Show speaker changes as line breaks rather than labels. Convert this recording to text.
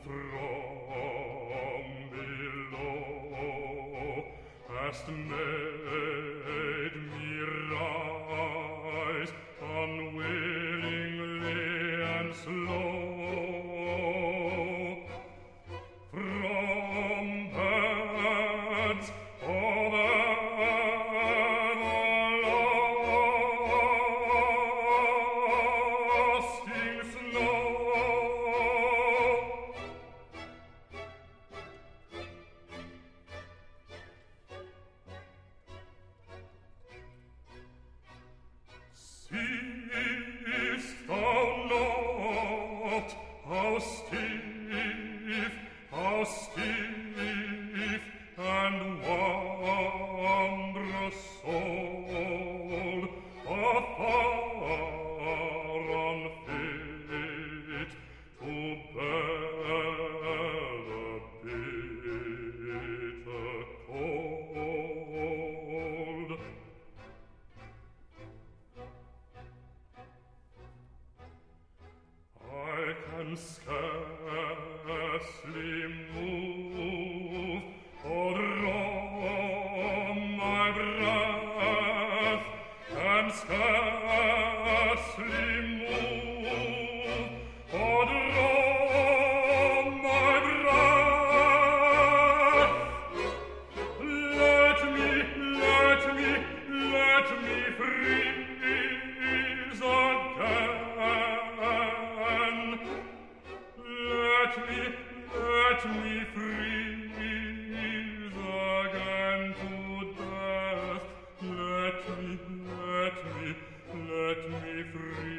from below hast made me rise unwillingly and slow from beds of everlasting snow. Seest thou not how stiff and wondrous-souled, afar unfit to bear the bitter cold? I can scarcely move or draw my breath, can scarcely move or draw my breath. Let me freeze again. Let me freeze again to death. Let me freeze.